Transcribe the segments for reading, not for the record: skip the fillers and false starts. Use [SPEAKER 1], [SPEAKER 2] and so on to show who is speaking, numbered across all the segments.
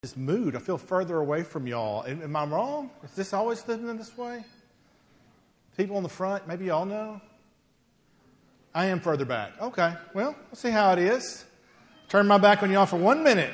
[SPEAKER 1] This mood, I feel further away from y'all. Am I wrong? Is this always living this way? People in the front, maybe y'all know? I am further back. Okay, well, we'll see how it is. Turn my back on y'all for 1 minute.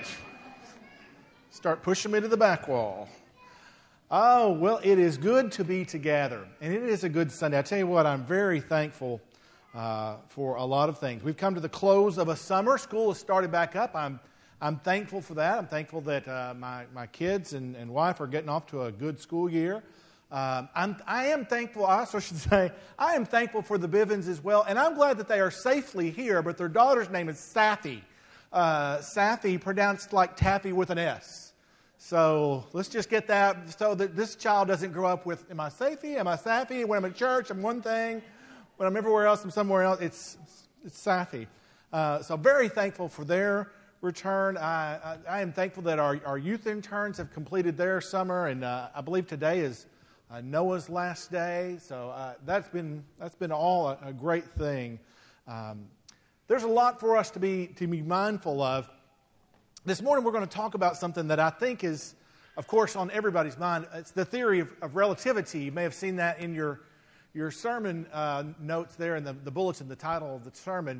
[SPEAKER 1] Start pushing me to the back wall. Oh, well, it is good to be together. And it is a good Sunday. I tell you what, I'm very thankful for a lot of things. We've come to the close of a summer. School has started back up. I'm thankful for that. I'm thankful that my kids and wife are getting off to a good school year. I am thankful, I also should say, I am thankful for the Bivens as well. And I'm glad that they are safely here, but their daughter's name is Safi. Safi pronounced like taffy with an S. So let's just get that so that this child doesn't grow up with, am I Safi? Am I Safi? When I'm at church, I'm one thing. When I'm everywhere else, I'm somewhere else. It's Safi. So very thankful for their return. I am thankful that our youth interns have completed their summer, and I believe today is Noah's last day. So that's been all a great thing. There's a lot for us to be mindful of. This morning we're going to talk about something that I think is, of course, on everybody's mind. It's the theory of relativity. You may have seen that in your sermon notes there in the bulletin, the title of the sermon.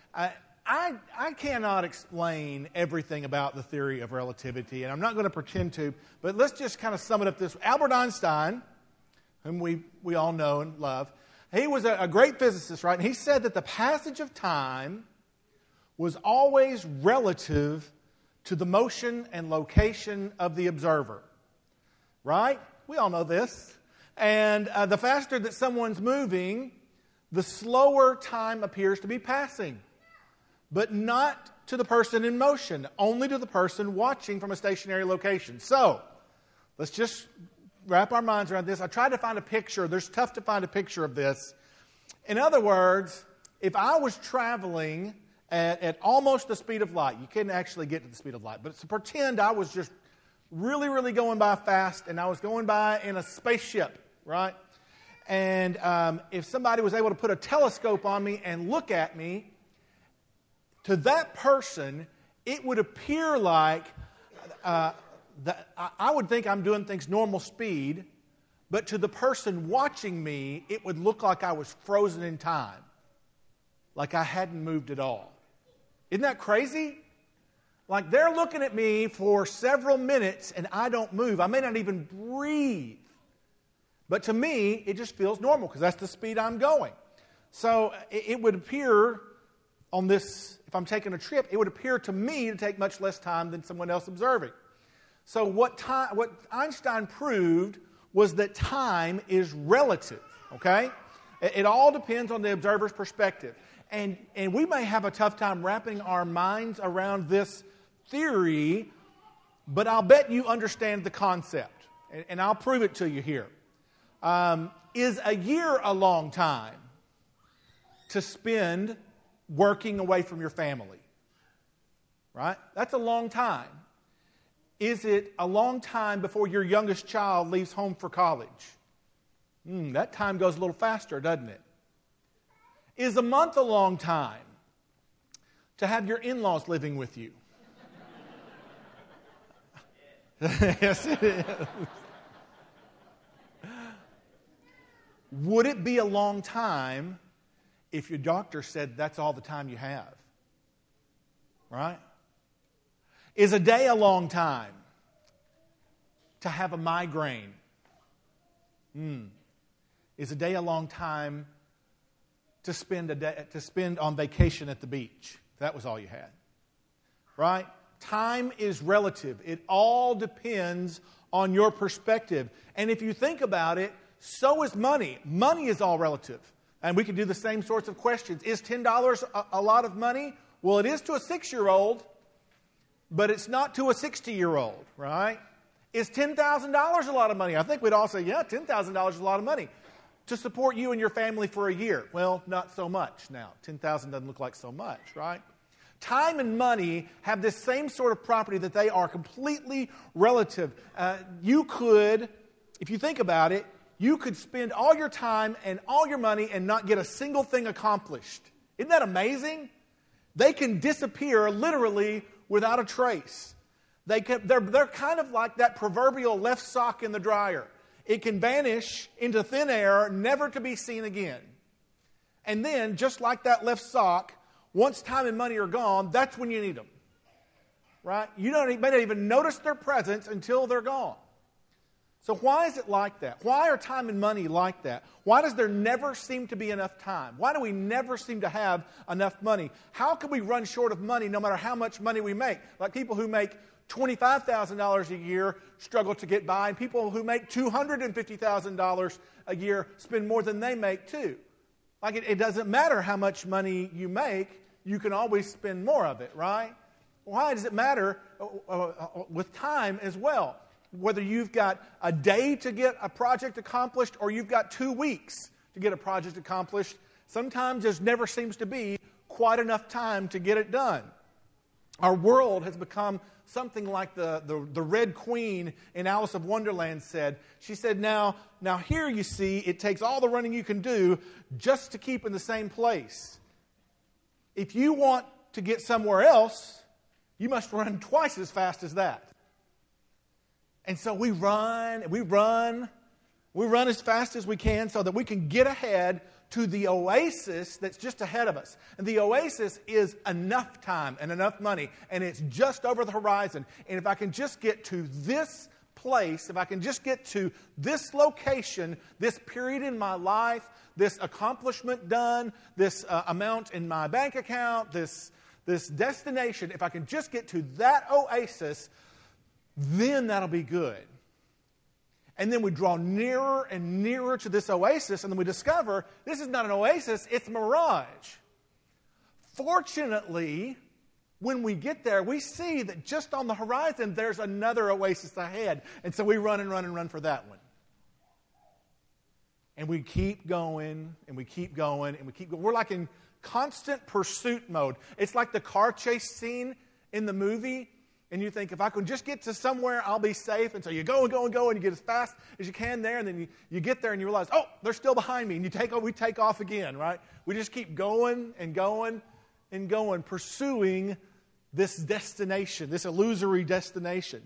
[SPEAKER 1] I cannot explain everything about the theory of relativity, and I'm not going to pretend to, but let's just kind of sum it up this way. Albert Einstein, whom we all know and love, he was a great physicist, right? And he said that the passage of time was always relative to the motion and location of the observer, right? We all know this. And the faster that someone's moving, the slower time appears to be passing. But not to the person in motion, only to the person watching from a stationary location. So, let's just wrap our minds around this. I tried to find a picture. It's tough to find a picture of this. In other words, if I was traveling at almost the speed of light, you couldn't actually get to the speed of light, but pretend I was just really, really going by fast, and I was going by in a spaceship, right? And if somebody was able to put a telescope on me and look at me, to that person, it would appear like I would think I'm doing things normal speed, but to the person watching me, it would look like I was frozen in time, like I hadn't moved at all. Isn't that crazy? Like they're looking at me for several minutes and I don't move. I may not even breathe. But to me, it just feels normal because that's the speed I'm going. So it would appear on this, if I'm taking a trip, it would appear to me to take much less time than someone else observing. So what Einstein proved was that time is relative, okay? It all depends on the observer's perspective. And we may have a tough time wrapping our minds around this theory, but I'll bet you understand the concept. And I'll prove it to you here. Is a year a long time to spend working away from your family? Right? That's a long time. Is it a long time before your youngest child leaves home for college? That time goes a little faster, doesn't it? Is a month a long time to have your in-laws living with you? Yes, it is. Would it be a long time if your doctor said that's all the time you have? Right? Is a day a long time to have a migraine? Is a day a long time to spend on vacation at the beach? If that was all you had. Right? Time is relative. It all depends on your perspective. And if you think about it, so is money. Money is all relative. And we can do the same sorts of questions. Is $10 a lot of money? Well, it is to a 6-year-old, but it's not to a 60-year-old, right? Is $10,000 a lot of money? I think we'd all say, yeah, $10,000 is a lot of money. To support you and your family for a year. Well, not so much now. $10,000 doesn't look like so much, right? Time and money have this same sort of property that they are completely relative. You could, if you think about it, you could spend all your time and all your money and not get a single thing accomplished. Isn't that amazing? They can disappear literally without a trace. They're kind of like that proverbial left sock in the dryer. It can vanish into thin air, never to be seen again. And then, just like that left sock, once time and money are gone, that's when you need them. Right? You may not even notice their presence until they're gone. So why is it like that? Why are time and money like that? Why does there never seem to be enough time? Why do we never seem to have enough money? How can we run short of money no matter how much money we make? Like people who make $25,000 a year struggle to get by, and people who make $250,000 a year spend more than they make too. Like it doesn't matter how much money you make, you can always spend more of it, right? Why does it matter with time as well? Whether you've got a day to get a project accomplished or you've got 2 weeks to get a project accomplished, sometimes there never seems to be quite enough time to get it done. Our world has become something like the Red Queen in Alice of Wonderland said. She said, now here you see, it takes all the running you can do just to keep in the same place. If you want to get somewhere else, you must run twice as fast as that. And so we run as fast as we can so that we can get ahead to the oasis that's just ahead of us. And the oasis is enough time and enough money, and it's just over the horizon. And if I can just get to this place, if I can just get to this location, this period in my life, this accomplishment done, this amount in my bank account, this destination, if I can just get to that oasis, then that'll be good. And then we draw nearer and nearer to this oasis, and then we discover this is not an oasis, it's a mirage. Fortunately, when we get there, we see that just on the horizon, there's another oasis ahead. And so we run and run and run for that one. And we keep going, and we keep going, and we keep going. We're like in constant pursuit mode. It's like the car chase scene in the movie. And you think, if I can just get to somewhere, I'll be safe. And so you go and go and go, and you get as fast as you can there. And then you get there, and you realize, oh, they're still behind me. And we take off again, right? We just keep going and going and going, pursuing this destination, this illusory destination.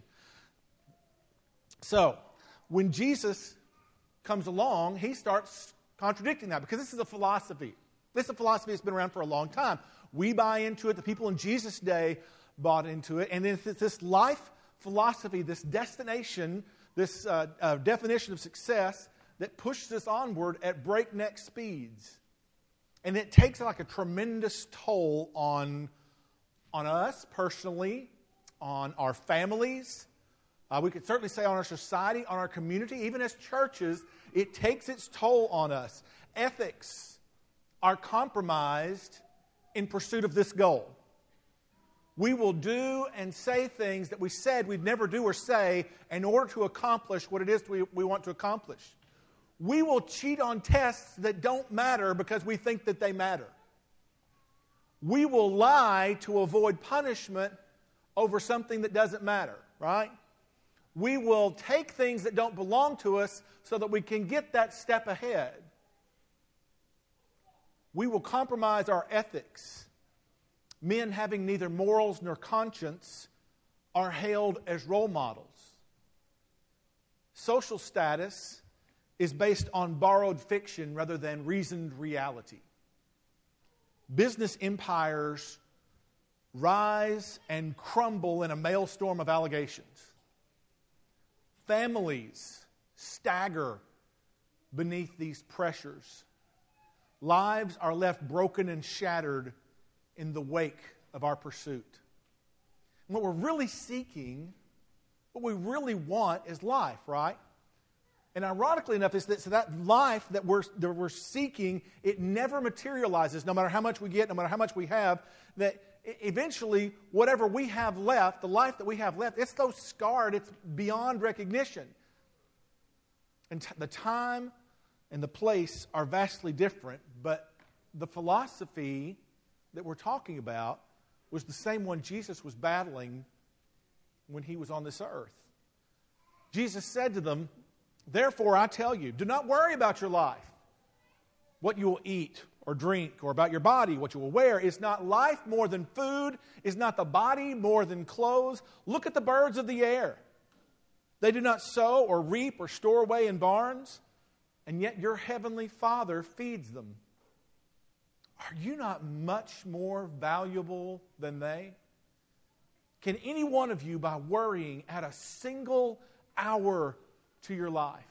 [SPEAKER 1] So when Jesus comes along, he starts contradicting that, because this is a philosophy. This is a philosophy that's been around for a long time. We buy into it. The people in Jesus' day bought into it. And it's this life philosophy, this destination, this definition of success that pushes us onward at breakneck speeds. And it takes like a tremendous toll on us personally, on our families. We could certainly say on our society, on our community, even as churches, it takes its toll on us. Ethics are compromised in pursuit of this goal. We will do and say things that we said we'd never do or say in order to accomplish what it is we want to accomplish. We will cheat on tests that don't matter because we think that they matter. We will lie to avoid punishment over something that doesn't matter, right? We will take things that don't belong to us so that we can get that step ahead. We will compromise our ethics. Men having neither morals nor conscience are hailed as role models. Social status is based on borrowed fiction rather than reasoned reality. Business empires rise and crumble in a maelstrom of allegations. Families stagger beneath these pressures. Lives are left broken and shattered in the wake of our pursuit. And what we're really seeking, what we really want is life, right? And ironically enough, is that life that we're seeking, it never materializes, no matter how much we get, no matter how much we have, that eventually whatever we have left, the life that we have left, it's so scarred, it's beyond recognition. And the time and the place are vastly different, but the philosophy that we're talking about was the same one Jesus was battling when he was on this earth. Jesus said to them, "Therefore I tell you, do not worry about your life, what you will eat or drink, or about your body, what you will wear. Is not life more than food? Is not the body more than clothes? Look at the birds of the air. They do not sow or reap or store away in barns, and yet your heavenly Father feeds them. Are you not much more valuable than they? Can any one of you, by worrying, add a single hour to your life?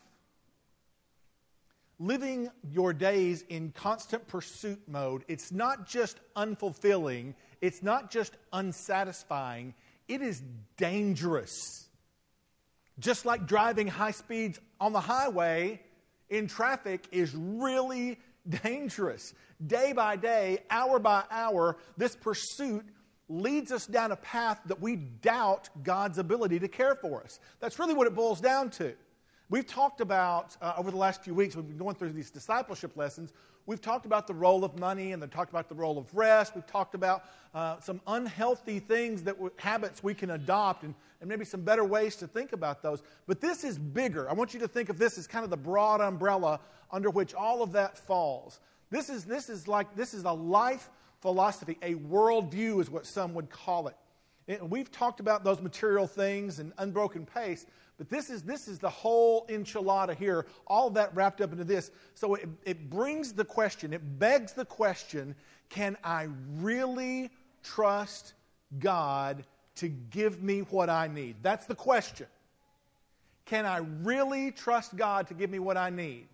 [SPEAKER 1] Living your days in constant pursuit mode, it's not just unfulfilling, it's not just unsatisfying, it is dangerous. Just like driving high speeds on the highway in traffic is really dangerous. Day by day, hour by hour, this pursuit leads us down a path that we doubt God's ability to care for us. That's really what it boils down to. We've talked about, over the last few weeks, we've been going through these discipleship lessons, we've talked about the role of money and then talked about the role of rest. We've talked about some unhealthy things, habits we can adopt and maybe some better ways to think about those. But this is bigger. I want you to think of this as kind of the broad umbrella under which all of that falls. This is a life philosophy, a worldview is what some would call it. And we've talked about those material things and unbroken pace, but this is the whole enchilada here, all of that wrapped up into this. So it brings the question, it begs the question, can I really trust God to give me what I need? That's the question. Can I really trust God to give me what I need?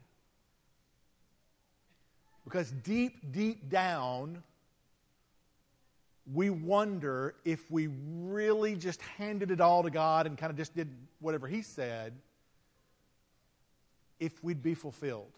[SPEAKER 1] Because deep, deep down, we wonder if we really just handed it all to God and kind of just did whatever He said, if we'd be fulfilled.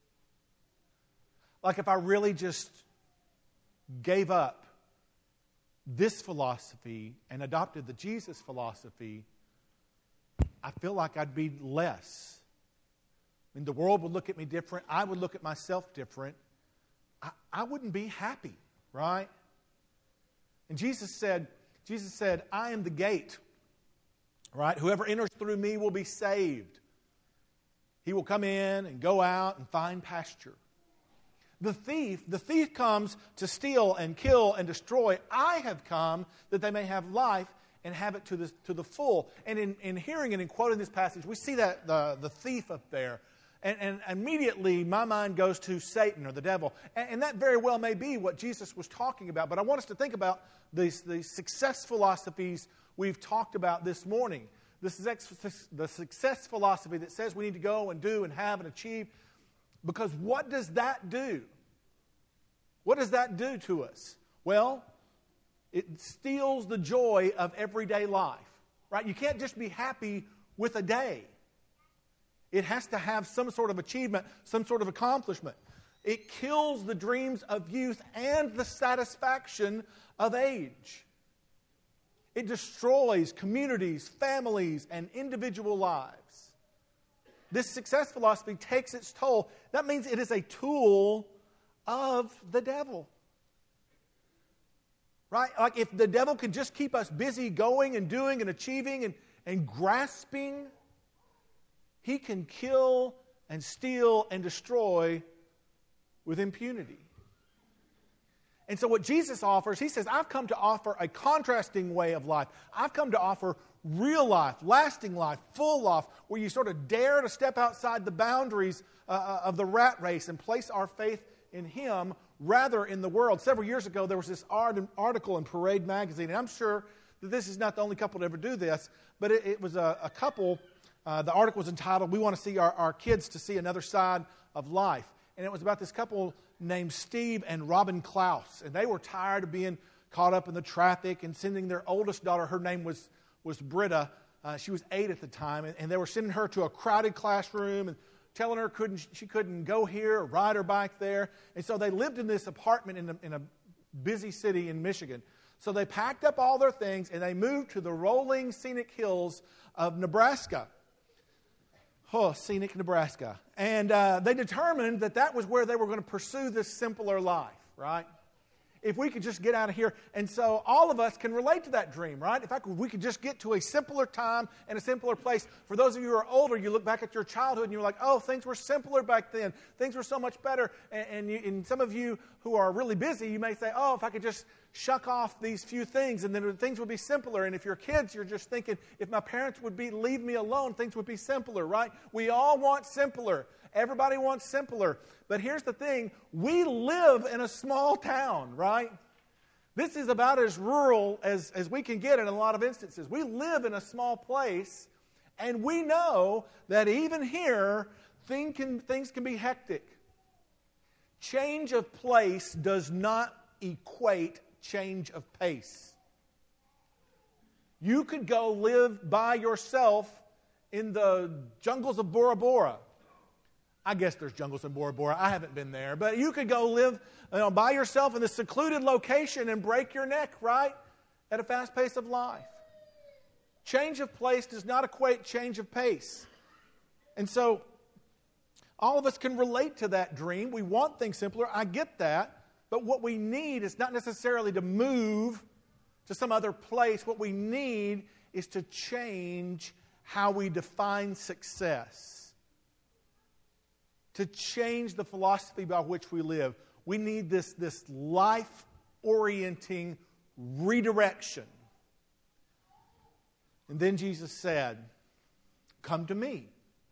[SPEAKER 1] Like if I really just gave up this philosophy and adopted the Jesus philosophy, I feel like I'd be less. I mean, the world would look at me different. I would look at myself different. I wouldn't be happy, right? And Jesus said, I am the gate, right? Whoever enters through me will be saved. He will come in and go out and find pasture. The thief comes to steal and kill and destroy. I have come that they may have life and have it to the full. And in hearing and in quoting this passage, we see that the thief up there. And immediately my mind goes to Satan or the devil. And that very well may be what Jesus was talking about. But I want us to think about the success philosophies we've talked about this morning. The success philosophy that says we need to go and do and have and achieve. Because what does that do? What does that do to us? Well, it steals the joy of everyday life. Right? You can't just be happy with a day. It has to have some sort of achievement, some sort of accomplishment. It kills the dreams of youth and the satisfaction of age. It destroys communities, families, and individual lives. This success philosophy takes its toll. That means it is a tool of the devil. Right? Like if the devil can just keep us busy going and doing and achieving and grasping, he can kill and steal and destroy with impunity. And so what Jesus offers, He says, I've come to offer a contrasting way of life. I've come to offer real life, lasting life, full life, where you sort of dare to step outside the boundaries of the rat race and place our faith in Him rather in the world. Several years ago, there was this article in Parade magazine, and I'm sure that this is not the only couple to ever do this, but it was a couple. The article was entitled, We Want to See Our Kids to See Another Side of Life. And it was about this couple named Steve and Robin Klaus. And they were tired of being caught up in the traffic and sending their oldest daughter, her name was Britta. She was 8 at the time. And they were sending her to a crowded classroom and telling her she couldn't go here or ride her bike there. And so they lived in this apartment in a busy city in Michigan. So they packed up all their things and they moved to the rolling scenic hills of Nebraska. Oh, scenic Nebraska. And they determined that was where they were going to pursue this simpler life, right? if we could just get out of here. And so all of us can relate to that dream, right? If we could just get to a simpler time and a simpler place. For those of you who are older, you look back at your childhood and you're like, oh, things were simpler back then. Things were so much better. And some of you who are really busy, you may say, oh, if I could just shuck off these few things and then things would be simpler. And if you're kids, you're just thinking, if my parents would leave me alone, things would be simpler, right? We all want simpler. Everybody wants simpler. But here's the thing. We live in a small town, right? This is about as rural as we can get in a lot of instances. We live in a small place, and we know that even here, things can be hectic. Change of place does not equate change of pace. You could go live by yourself in the jungles of Bora Bora. I guess there's jungles in Bora Bora. I haven't been there. But you could go live by yourself in this secluded location and break your neck, right? At a fast pace of life. Change of place does not equate change of pace. And so, all of us can relate to that dream. We want things simpler. I get that. But what we need is not necessarily to move to some other place. What we need is to change how we define success. To change the philosophy by which we live. We need this life-orienting redirection. And then Jesus said, come to me,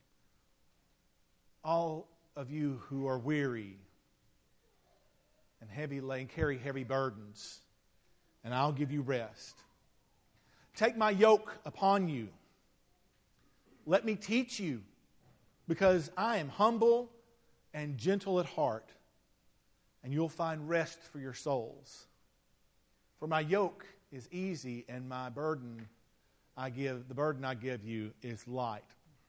[SPEAKER 1] all of you who are weary and heavy laden, carry heavy burdens, and I'll give you rest. Take my yoke upon you. Let me teach you, because I am humble and gentle at heart, and you'll find rest for your souls. For my yoke is easy, and my burden I give you is light.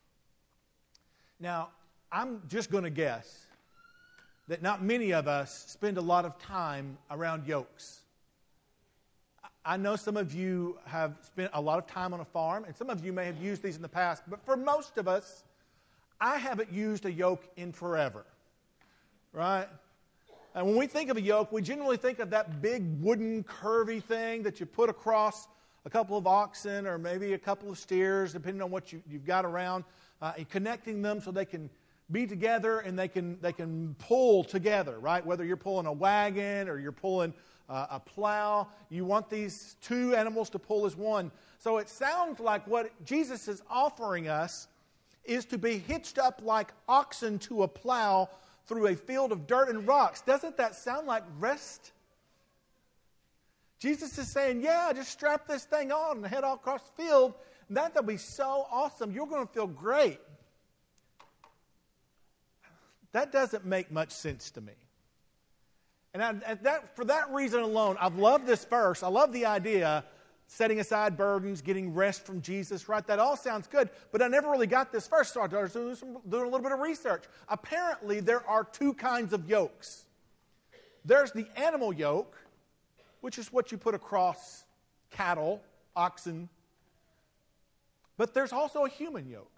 [SPEAKER 1] Now, I'm just going to guess that not many of us spend a lot of time around yokes. I know some of you have spent a lot of time on a farm, and some of you may have used these in the past, but for most of us, I haven't used a yoke in forever, right? And when we think of a yoke, we generally think of that big wooden curvy thing that you put across a couple of oxen or maybe a couple of steers, depending on what you've got around, and connecting them so they can be together and they can pull together, right? Whether you're pulling a wagon or you're pulling a plow, you want these two animals to pull as one. So it sounds like what Jesus is offering us is to be hitched up like oxen to a plow through a field of dirt and rocks. Doesn't that sound like rest? Jesus is saying, yeah, just strap this thing on and head all across the field. And that'll be so awesome. You're going to feel great. That doesn't make much sense to me. And for that reason alone, I've loved this verse. I love the idea, setting aside burdens, getting rest from Jesus, right? That all sounds good, but I never really got this verse, so I was doing a little bit of research. Apparently, there are two kinds of yokes. There's the animal yoke, which is what you put across cattle, oxen. But there's also a human yoke.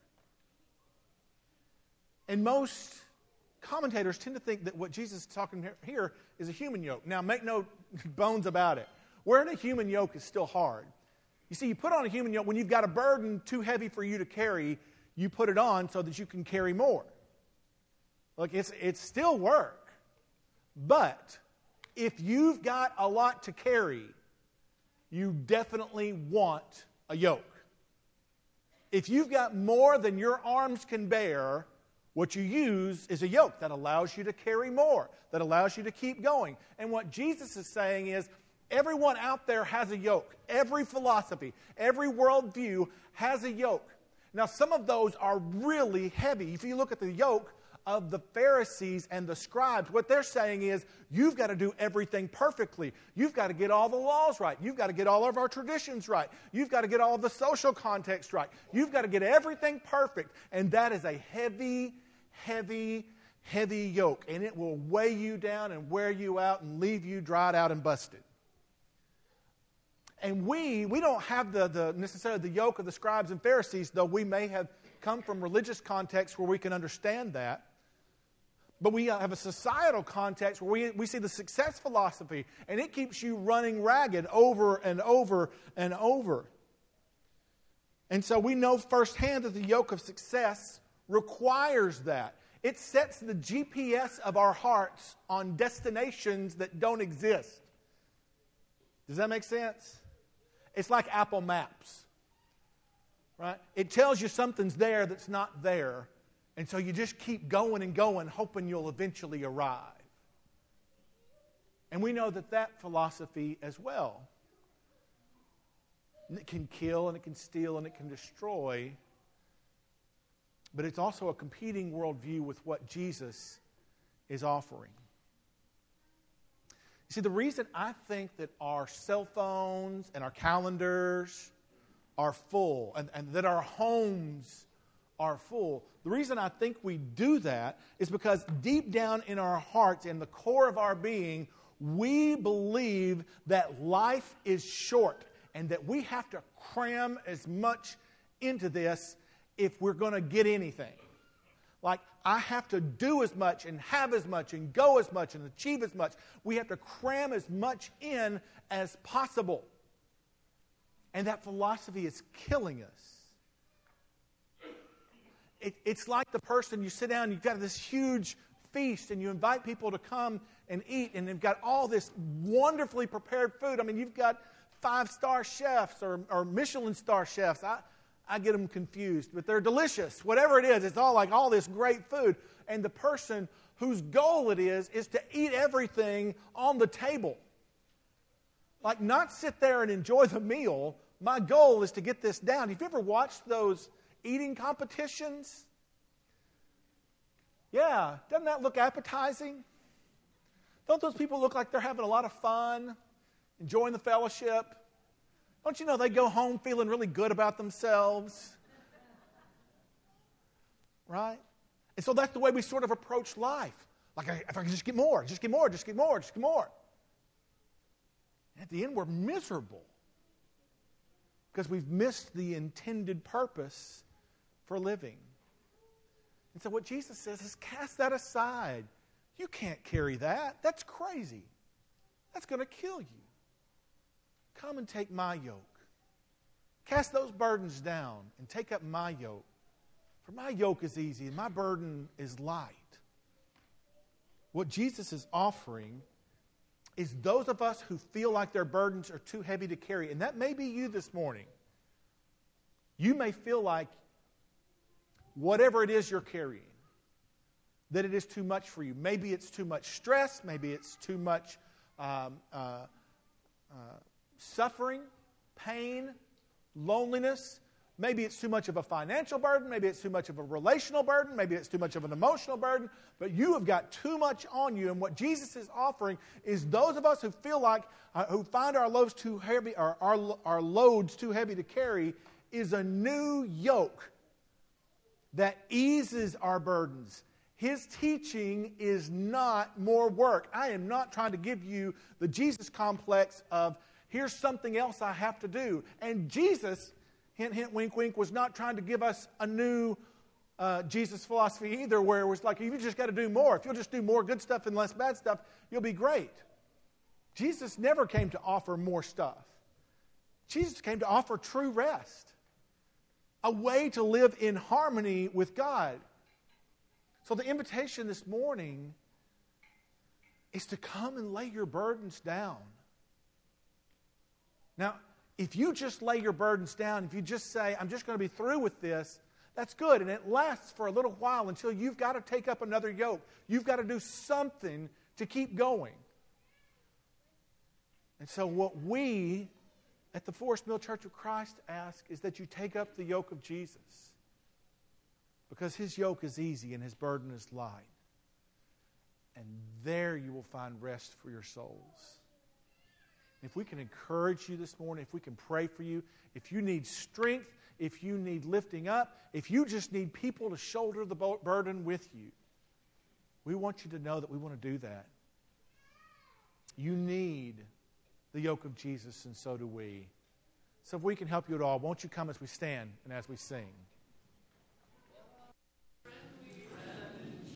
[SPEAKER 1] And most commentators tend to think that what Jesus is talking here is a human yoke. Now, make no bones about it. Wearing a human yoke is still hard. You see, you put on a human yoke, when you've got a burden too heavy for you to carry, you put it on so that you can carry more. Look, it's still work. But if you've got a lot to carry, you definitely want a yoke. If you've got more than your arms can bear, what you use is a yoke that allows you to carry more, that allows you to keep going. And what Jesus is saying is, everyone out there has a yoke. Every philosophy, every worldview has a yoke. Now, some of those are really heavy. If you look at the yoke of the Pharisees and the scribes, what they're saying is, you've got to do everything perfectly. You've got to get all the laws right. You've got to get all of our traditions right. You've got to get all of the social context right. You've got to get everything perfect. And that is a heavy, heavy, heavy yoke. And it will weigh you down and wear you out and leave you dried out and busted. And we don't have the necessarily the yoke of the scribes and Pharisees, though we may have come from religious contexts where we can understand that. But we have a societal context where we see the success philosophy, and it keeps you running ragged over and over and over. And so we know firsthand that the yoke of success requires that. It sets the GPS of our hearts on destinations that don't exist. Does that make sense? It's like Apple Maps, right? It tells you something's there that's not there. And so you just keep going and going, hoping you'll eventually arrive. And we know that philosophy as well. It can kill and it can steal and it can destroy. But it's also a competing worldview with what Jesus is offering. You see, the reason I think that our cell phones and our calendars are full and that our homes are full, the reason I think we do that is because deep down in our hearts, in the core of our being, we believe that life is short and that we have to cram as much into this if we're going to get anything. Like, I have to do as much and have as much and go as much and achieve as much. We have to cram as much in as possible. And that philosophy is killing us. It's like the person, you sit down, you've got this huge feast, and you invite people to come and eat, and they've got all this wonderfully prepared food. I mean, you've got 5-star chefs or Michelin star chefs. I get them confused, but they're delicious. Whatever it is, it's all like all this great food. And the person whose goal it is to eat everything on the table. Like, not sit there and enjoy the meal. My goal is to get this down. Have you ever watched those eating competitions? Yeah, doesn't that look appetizing? Don't those people look like they're having a lot of fun, enjoying the fellowship? Don't you know they go home feeling really good about themselves? Right? And so that's the way we sort of approach life. Like, if I can just get more, just get more, just get more, just get more. And at the end, we're miserable because we've missed the intended purpose for living. And so what Jesus says is, cast that aside. You can't carry that. That's crazy. That's going to kill you. Come and take my yoke. Cast those burdens down and take up my yoke. For my yoke is easy and my burden is light. What Jesus is offering is those of us who feel like their burdens are too heavy to carry. And that may be you this morning. You may feel like whatever it is you're carrying, that it is too much for you. Maybe it's too much stress. Maybe it's too much suffering, pain, loneliness. Maybe it's too much of a financial burden. Maybe it's too much of a relational burden. Maybe it's too much of an emotional burden. But you have got too much on you. And what Jesus is offering is those of us who feel like, who find our loads too heavy, or our loads too heavy to carry, is a new yoke that eases our burdens. His teaching is not more work. I am not trying to give you the Jesus complex of, here's something else I have to do. And Jesus, hint, hint, wink, wink, was not trying to give us a new Jesus philosophy either, where it was like, you just got to do more. If you'll just do more good stuff and less bad stuff, you'll be great. Jesus never came to offer more stuff. Jesus came to offer true rest, a way to live in harmony with God. So the invitation this morning is to come and lay your burdens down. Now, if you just lay your burdens down, if you just say, I'm just going to be through with this, that's good. And it lasts for a little while until you've got to take up another yoke. You've got to do something to keep going. And so what we at the Forest Mill Church of Christ ask is that you take up the yoke of Jesus. Because his yoke is easy and his burden is light. And there you will find rest for your souls. If we can encourage you this morning, if we can pray for you, if you need strength, if you need lifting up, if you just need people to shoulder the burden with you, we want you to know that we want to do that. You need the yoke of Jesus, and so do we. So if we can help you at all, won't you come as we stand and as we sing?